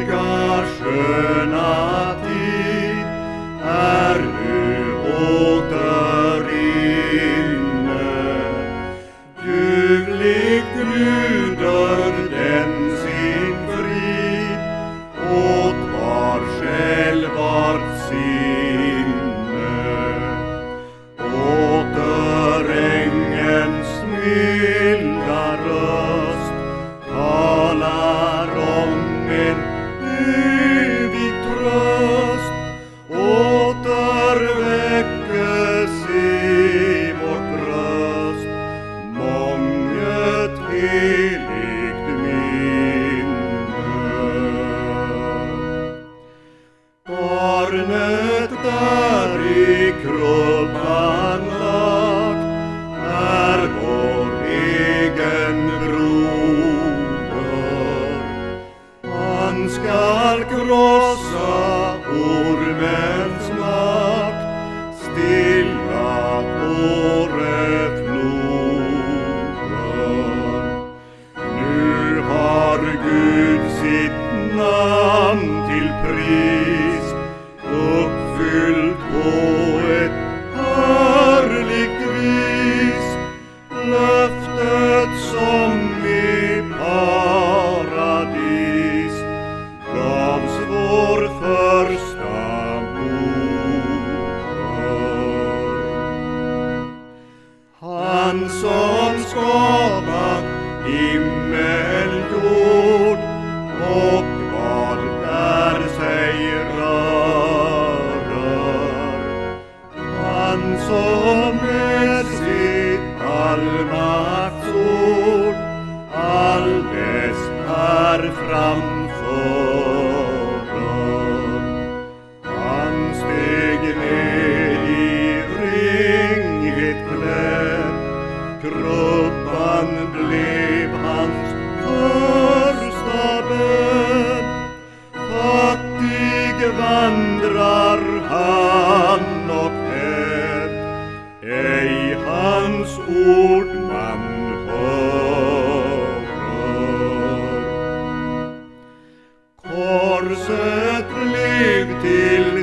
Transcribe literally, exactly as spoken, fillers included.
mörka sköna tid är nu åter inne. Ljuvligt bjuder den sin frid åt var själ vart sinne. Åter ängens milda röst talar om en evig tröst. Åter väckes i vårt bröst månget heligt minne. Barnet där i krubban lagt är vår egen broder. Han skall krossa ormens makt, stilla tårefloder. Nu har Gud sitt namn till pris uppfyllt på ett härligt vis. Löftet som i paradis gavs vår första moder. Han som skapat himmel, jord och vad där sig rörer. Han som med sitt allmaktsord alldeles här framförer. Han steg ned i ringhet klädd, krubban blev hans första bädd. Fattig vandrar han och hädd, ej hans ord man hör. Korset blev till